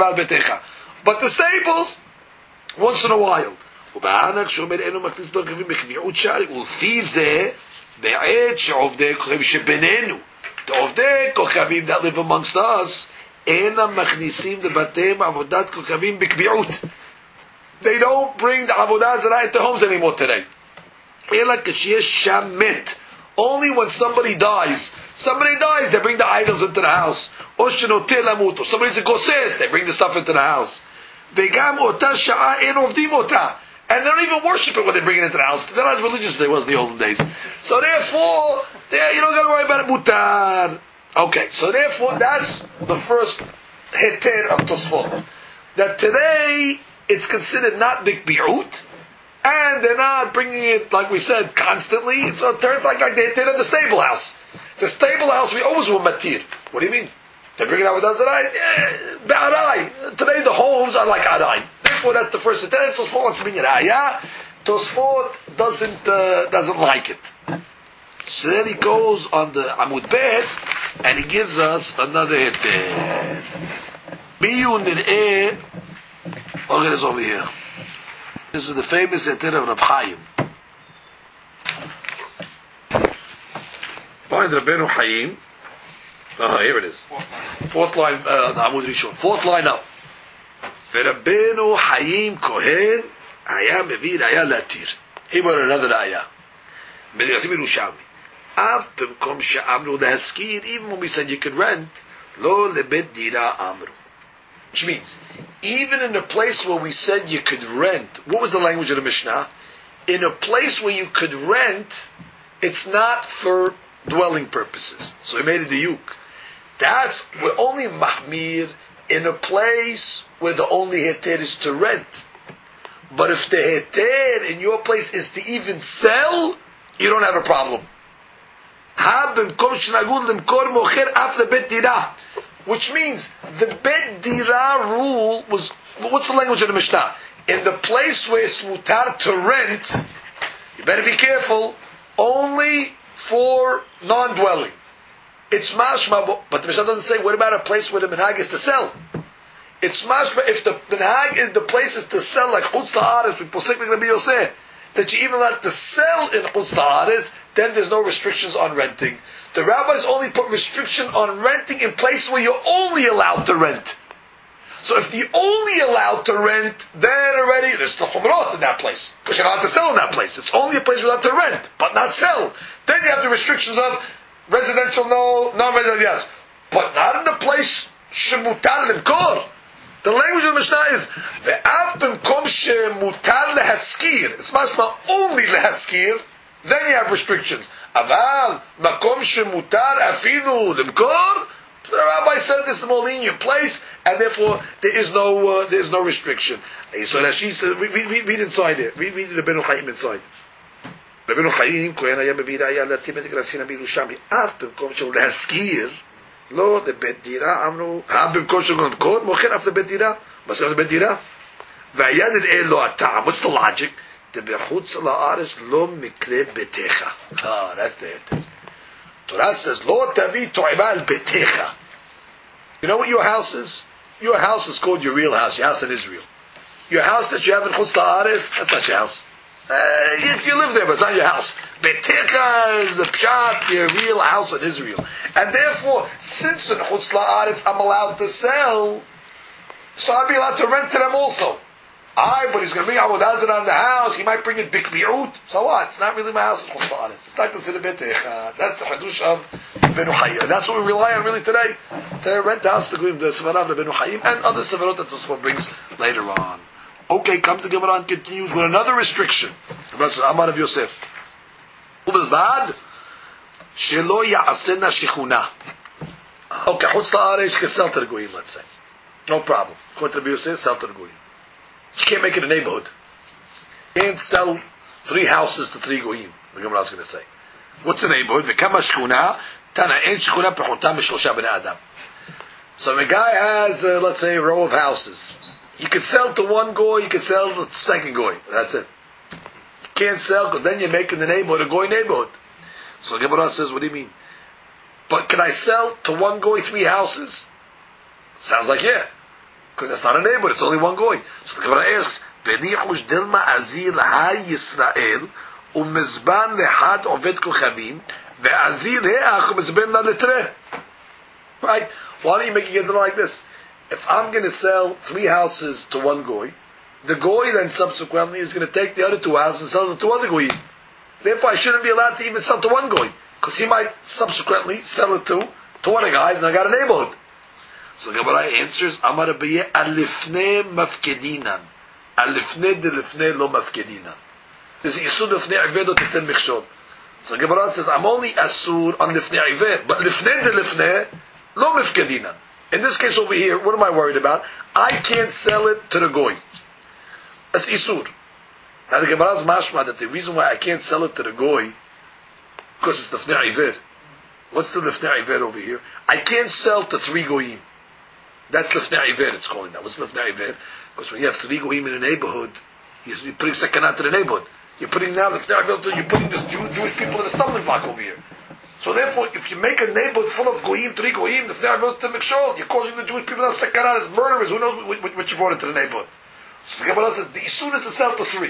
the stables, once in a while. ובענק שאומר אינו מכניס דור כבים בקביעות שערים, ולפי זה, בעת שעובדי כוכבים שבינינו, the עובדי כוכבים that live amongst us, אינם מכניסים לבתיהם עבודת כוכבים בקביעות. They don't bring the עבודה זרה into homes anymore today. אלא כשיש שם מת. Only when somebody dies. Somebody dies, they bring the idols into the house. או שנוטה למות, or somebody's a גוסס, they bring the stuff into the house. וגם אותה שעה אין עובדים אותה. And they don't even worship it when they bring it into the house. They're not as religious as they was in the olden days. So therefore, you don't got to worry about it. Mutar. Okay, so therefore, that's the first heter of Tosfot. That today, it's considered not big bi'ut, and they're not bringing it, like we said, constantly. So it turns like, like the heter of the stable house. The stable house, we always were matir. What do you mean? They're bringing out with Azarai. Eh, Ba'arai. Today the homes are like Arai. Therefore, that's the first heter. Tosfot wants to bring it ayah. Tosfot doesn't, uh, doesn't like it. So then he goes on the Amud Bet, and he gives us another heter. Miyu nir'eh. Look at this over here. This is the famous heter of Rav Chaim. Find Rabbeinu Chaim. Oh, here it is. Fourth line, uh, Amud Rishon. Fourth line up. Rabbeinu Chaim Kohen היה מביא ראיה להתיר. He brought another ראיה. בדרסים ירושלמי. אף במקום שאמרו להזכיר, even when we said you could rent, לא לבית דירה אמרו. Which means, even in a place where we said you could rent, what was the language of the Mishnah? In a place where you could rent, it's not for dwelling purposes. So he made it the yuk. That's, we're only mahmir in a place where the only heter is to rent. But if the heter in your place is to even sell, you don't have a problem. Which means the bet dira rule was, what's the language of the Mishnah? In the place where it's mutar to rent, you better be careful, only for non-dwelling. It's mashma, but the Mishnah doesn't say, what about a place where the minhag is to sell? It's mashma, if the minhag in the place is to sell, like chutz la'aretz, we posek like Rabbi Yosef, that you even allowed to sell in chutz la'aretz, then there's no restrictions on renting. The rabbis only put restriction on renting in places where you're only allowed to rent. So if you're only allowed to rent, then already there's the chumrot in that place, because you're not allowed to sell in that place. It's only a place you're allowed to rent, but not sell. Then you have the restrictions of residential no, non-residential yes, but not in the place shemutar limkor. The language of the Mishnah is ve'av b'mkom shemutar lehaskir. It's mashma only lehaskir. Then you have restrictions. Aval makom shemutar afilu limkor. The rabbi said this is a more lenient place, and therefore there is no uh, there is no restriction. So Rashi says, read, read, read inside it. Read, read Rabbeinu Chaim inside. Rabbeinu Chaim Kohen היה מביא ראיה להתאים את גרסינה בירושלמי אף במקום שהוא להשכיר לא לבית דירה אמרו אף במקום שהוא למכור מוכר אף לבית דירה מה זה לבית דירה והיה נראה לו הטעם. What's the logic? דבחוץ לארץ לא מקרה ביתך. Ah, that's the answer. Torah says, Lo tavi to'ima al betecha. You know what your house is? Your house is called your real house, your house in Israel. Your house that you have in Chutz La'aretz, that's not your house. Uh, you, you live there, but it's not your house. Betecha is the pshat, your real house in Israel. And therefore, since in Chutz La'aretz I'm allowed to sell, so I'll be allowed to rent to them also. I, but he's going to bring Avodazah on the house. He might bring it big mi'ut. So what? It's not really my house. It's not considered betecha. That's the hadush of Benu Chaim. That's what we rely on really today. To rent the house to go to the Sevarav of Benu Chaim and other Sevarot that Tosfot brings later on. Okay, comes the Gemara and continues with another restriction. Gemara says, Amar of Yosef. Ubelbad shelo ya'asena shichuna. Okay, chutz la'aretz, you can sell to the goyim, let's say. No problem. According to Yosef, sell to the goyim. You can't make it a neighborhood. You can't sell three houses to three goyim. The Gemara is going to say. What's a neighborhood? V'kama shchuna, tana en shchuna pechota mishlosha b'nei adam. So the guy has, uh, let's say, a row of houses. You can sell to one goy, you can sell to the second goy. That's it. You can't sell, because then you're making the neighborhood a goy neighborhood. So the Gemara says, what do you mean? But can I sell to one goy three houses? Sounds like yeah. Because that's not a neighborhood, it's only one goy. So the Gemara asks, "V'nichush dilma azir ha Yisrael umizban lehad oved kochavim ve'azir he'ach umizban la letreh." Right? Why don't you make it like this? If I'm going to sell three houses to one goy, the goy then subsequently is going to take the other two houses and sell them to other goy. Therefore, I shouldn't be allowed to even sell to one goy, because he might subsequently sell it to to one of the guys, and I got a neighborhood. So the Gemara answers, Amar Abaye, alifne mafkedinan. Alifne de lifne lo mafkedinan. There's isur lifne ived o titen michshol. So the Gemara says, I'm only asur on lifne ived, but lifne de lifne lo mafkedinan. In this case over here, what am I worried about? I can't sell it to the goy. That's isur. Now the Gemara's mashma that the reason why I can't sell it to the goy, because it's lifne ived. What's the lifne ived over here? I can't sell to three goyim. That's lifnei iver, it's calling that. What's lifnei iver? Because when you have three goyim in a neighborhood, you're putting sekanat to the neighborhood. You're putting now lifnei iver, you're putting the Jew, Jewish people in a stumbling block over here. So therefore, if you make a neighborhood full of goyim, three goyim, lifnei iver to mikshol, you're causing the Jewish people as sekanat, as murderers. Who knows what, what, what you brought into the neighborhood? So the Gemara says the isun is to sell to three.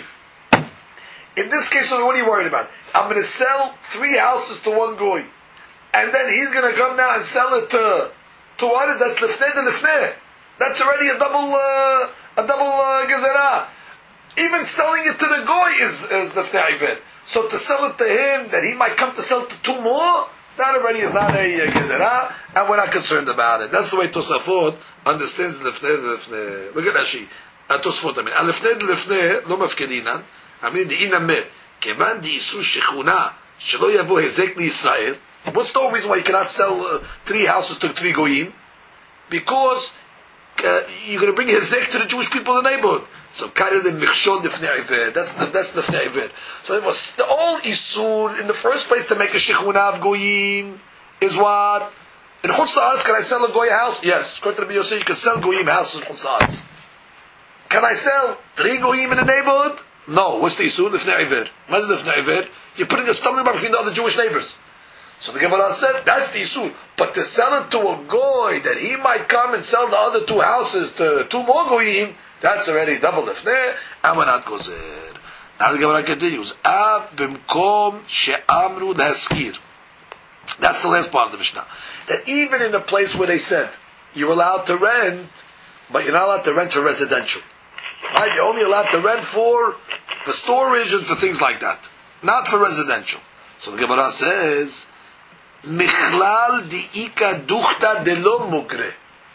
In this case, what are you worried about? I'm going to sell three houses to one goy, and then he's going to come now and sell it to. To what is that's lifnei de lifnei? That's already a double uh, a double uh, gezerah. Even selling it to the goy is is lifnei ived. So to sell it to him, that he might come to sell to two more, that already is not a uh, gezerah, and we're not concerned about it. That's the way Tosafot understands lifnei de lifnei. Look at Rashi. At Tosafot, I mean, lifnei de lifnei lo mafkedinan. I mean, the inameh kevan di isu shechuna shelo yavo hezek li Yisrael. What's the reason why you cannot sell uh, three houses to three goyim? Because uh, you're going to bring hezek to the Jewish people in the neighborhood. So kind of the michshol lifnei iver. That's the that's lifnei iver. So it was the all isur in the first place to make a shechuna of goyim is what in Chutz La'aretz. Can I sell a goy house? Yes. According to the Yosef, you can sell goyim houses in Chutz La'aretz. Can I sell three goyim in the neighborhood? No. What's the isur? Lifnei iver. What's lifnei iver? You're putting a stumbling block between the other Jewish neighbors. So the Gemara said, that's the Isur. But to sell it to a goy, that he might come and sell the other two houses to two more goyim, that's already double lifnei, and we're not gozer. Now the Gemara continues, Av bimkom she'amru leheskir. That's the last part of the Mishnah. That even in a place where they said, you're allowed to rent, but you're not allowed to rent for residential. Right? You're only allowed to rent for, for storage and for things like that. Not for residential. So the Gemara says, Michlal di'ika duchta de lo mugre.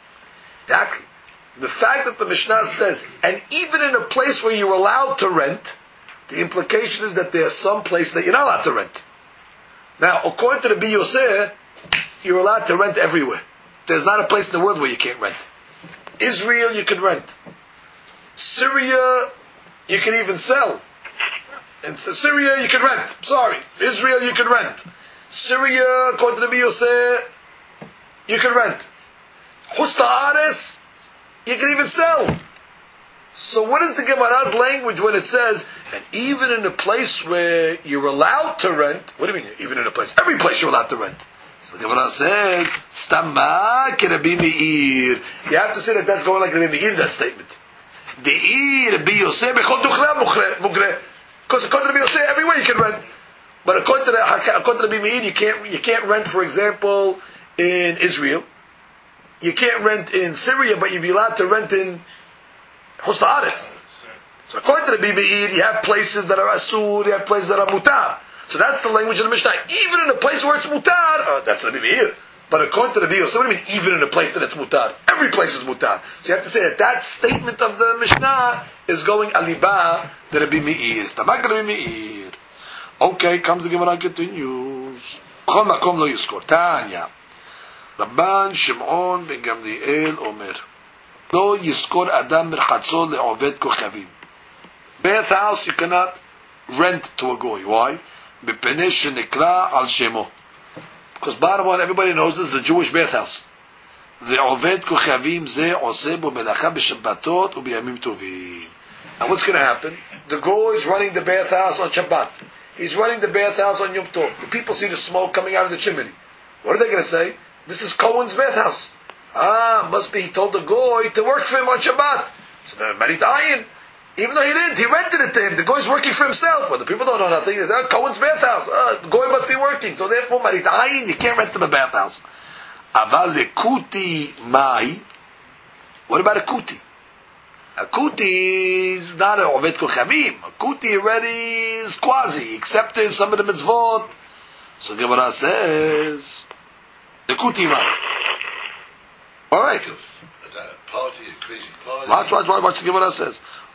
The fact that the Mishnah says, and even in a place where you're allowed to rent, the implication is that there's some place that you're not allowed to rent. Now, according to the B Yosef, you're allowed to rent everywhere. There's not a place in the world where you can't rent. Israel, you can rent. Syria, you can even sell. In Syria, you can rent. Sorry. Israel, you can rent. Syria, according to the B Yosef, you can rent. Chutz La'aretz, you can even sell. So what is the Gemara's language when it says, and even in a place where you're allowed to rent, what do you mean, even in a place? Every place you're allowed to rent. So the Gemara says, Stama Rabbi Meir. You have to say that that's going like Rabbi Meir, that statement. De'i Rabbi Yosef bechol duchla mugre. Because according to Rabbi Yosef, everywhere you can rent. But according to the according to Rabbi Meir, you can't you can't rent, for example, in Israel. You can't rent in Syria, but you'd be allowed to rent in Chutz La'aretz. So according to Rabbi Meir, you have places that are asur, you have places that are mutar. So that's the language of the Mishnah. Even in a place where it's mutar, uh, that's Rabbi Meir. But according to the Rabbi Yosef, what do you mean even in a place that it's mutar? Every place is mutar. So you have to say that that statement of the Mishnah is going aliba the Rabbi Meir. Tamak Rabbi Meir. Okay, comes the Gemara, continues. Chol makom lo yiskor. Tanya. Rabban Shimon ben Gamliel Omer. Lo yiskor adam merchatzot le'oved kochavim. Bathhouse you cannot rent to a goy. Why? Bepenei shenikra al shemo. Because bottom line, everybody knows this is the Jewish bathhouse. The oved kochavim ze oseh bo melacha b'shabbatot u'biyamim tovim. And what's going to happen? The goy is running the bathhouse on Shabbat. He's running the bathhouse on Yom Tov. The people see the smoke coming out of the chimney. What are they going to say? This is Cohen's bathhouse. Ah, must be he told the goy to work for him on Shabbat. So they're marit ayin. Even though he didn't, he rented it to him. The goy's working for himself. Well, the people don't know nothing. They say, oh, Cohen's bathhouse. Ah, the goy must be working. So therefore, marit ayin, you can't rent him a bathhouse. Aval lekuti mai. What about a kuti? A kuti is not an oved kochavim. A kuti already is quasi, accepted some of the mitzvot. So Gemara says, the kuti man. All right. A party, a crazy party. Watch, watch, watch, watch the Gemara says.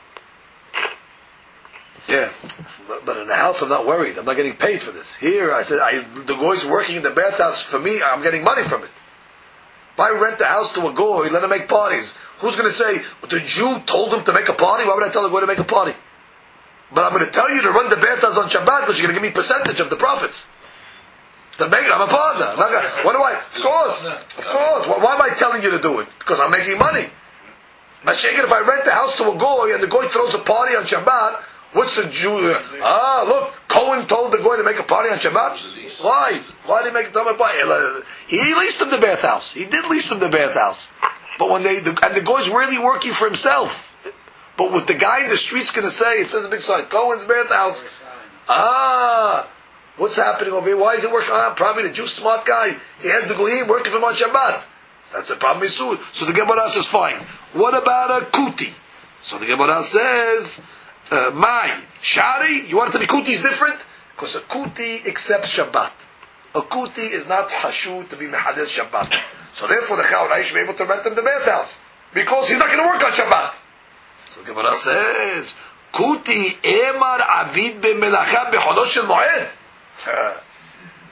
Yeah, but, but in the house I'm not worried. I'm not getting paid for this. Here I said, I, the goy's working in the bathhouse for me. I'm getting money from it. If I rent the house to a goy, let him make parties. Who's going to say, well, the Jew told him to make a party? Why would I tell the goy to make a party? But I'm going to tell you to run the bathhouse on Shabbat because you're going to give me percentage of the profits. To make it, I'm a partner. I'm not gonna, what do I? Of course, of course. Why, why am I telling you to do it? Because I'm making money. Mashiach, if I rent the house to a goy and the goy throws a party on Shabbat, what's the Jew? Ah, look, Cohen told the goy to make a party on Shabbat. Why? Why did he make a party? He leased him the bathhouse. He did lease him the bathhouse. But when they, the, and the goy's really working for himself. But what the guy in the street's going to say, it says a big sign, Cohen's bathhouse. Ah, what's happening over here? Why is it working? Ah, probably the Jew smart guy. He has the goyim working for him on Shabbat. That's a problem. So the Gemara says, fine. What about a kuti? So the Gemara says, uh, my shari. You want it to be kuti is different because a kuti accepts Shabbat. A kuti is not hashu to be mehadel Shabbat. So therefore, the Chaurei should be able to rent him the bathhouse because he's not going to work on Shabbat. So the Gemara says, kuti emar avid b'melacha b'chodosh shel moed.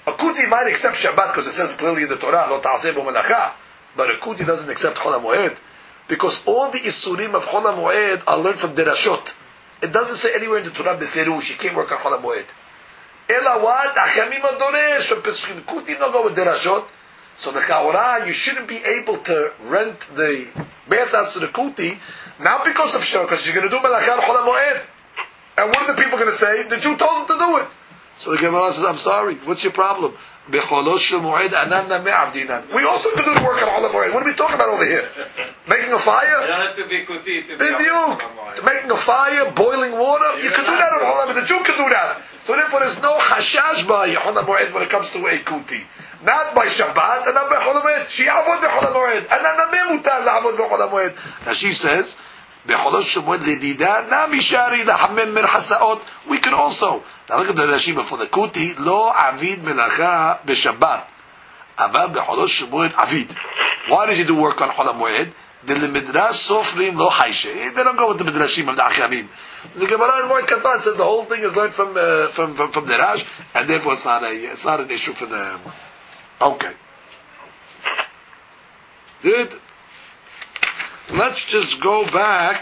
A kuti might accept Shabbat because it says clearly in the Torah, Lo ta'aseh bo melacha. But a kuti doesn't accept Chol HaMoed. Because all the Isurim of Chol HaMoed are learned from Derashot. It doesn't say anywhere in the Torah, Beferush, you can't work on Chol HaMoed. Ela what? Achamim adoresh. So Pesachim kuti don't go with Derashot. So the Chaura, you shouldn't be able to rent the bathhouse to the kuti, not because of Shabbat, because you're going to do Melacha Chol HaMoed. And what are the people going to say? The Jew told them to do it. So the Gemara says, I'm sorry, what's your problem? We also can do the work on Chol HaMoed. What are we talking about over here? Making a fire? You don't have to be kuti to be Making a fire, boiling water, you can do that on Chol HaMoed. The Jew can do that. So therefore there's no hashash by Chol HaMoed when it comes to a kuti. Not by Shabbat, and not by Chol HaMoed. Shi'avod b'Chol HaMoed. And not nameh mutar la'avod b'Chol HaMoed. Now she says, b'Chol HaMoed l'dida, na mishari la'hamem mir hasaot. We can also. Now look at the Rashi before the kuti, lo avid melacha b'Shabbat. Aval b'Chol HaMoed avid. Why does he do work on Chol HaMoed? The midrash sofrim lo hayshe. They don't go with the midrashim of the Achamim. The Gemara in Moed Katan says the whole thing is learned from uh, from from from the Rash, and therefore it's not a it's not an issue for the. Okay. Good. Let's just go back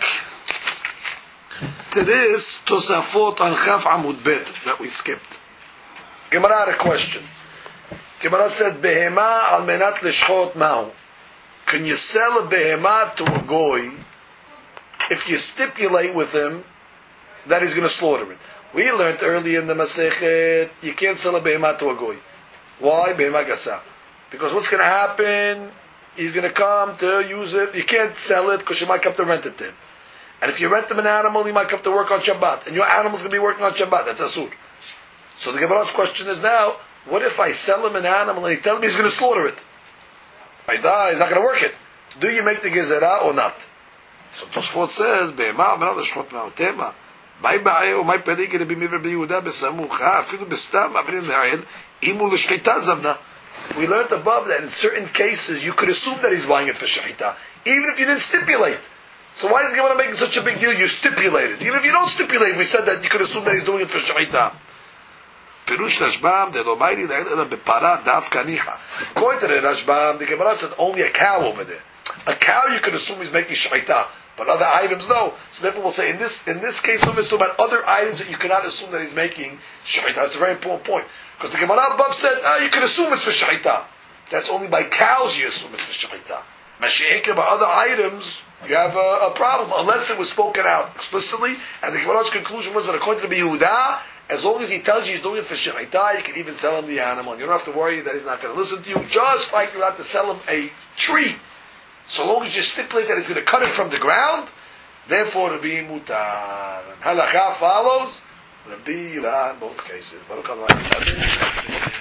to this Tosafot on Chaf Amud Bet that we skipped. Gemara had a question. Gemara said, "Behema al menat lishchot mahu." Can you sell a behemah to a goy if you stipulate with him that he's going to slaughter it? We learned earlier in the Masechet you can't sell a behemah to a goy. Why? Behemah gasa. Because what's going to happen? He's going to come to use it. You can't sell it because you might have to rent it to him. And if you rent him an animal, he might have to work on Shabbat. And your animal's going to be working on Shabbat. That's asur. So the Gemara's question is now, what if I sell him an animal and he tells me he's going to slaughter it? He's not going to work it. Do you make the gezerah or not? So Tosfot says, "Be'ema v'nad l'shchot ma'otema, mai ba'e o mai peligi Rabbi Meir Rabbi Yehuda besamucha, afilu bestam avrim le'ayel, imu l'shchita zavna." We learned above that in certain cases you could assume that he's buying it for shechita, even if you didn't stipulate. So why is the Gemara making such a big deal? You stipulated. Even if you don't stipulate, we said that you could assume that he's doing it for shechita. Pirush Rashbam, the Lomairi La'ila Bepara Dav Kaniha. According to the Rashbam, the Gemara said only a cow over there. A cow you could assume he's making shechita, but other items no. So therefore we'll say in this in this case we'll assume about other items that you cannot assume that he's making shechita. That's a very important point. Because the Gemara above said, ah, you can assume it's for shechita. That's only by cows you assume it's for shechita. Mashiach, by other items, you have a, a problem, unless it was spoken out explicitly, and the Gemara's conclusion was that according to the Yehuda, as long as he tells you he's doing it for shechita, you can even sell him the animal. You don't have to worry that he's not going to listen to you, just like you have to sell him a tree. So long as you stipulate that he's going to cut it from the ground, therefore Rabbi Mutar. Halakha follows Rabbi Yehuda in both cases. Baruch Adonai.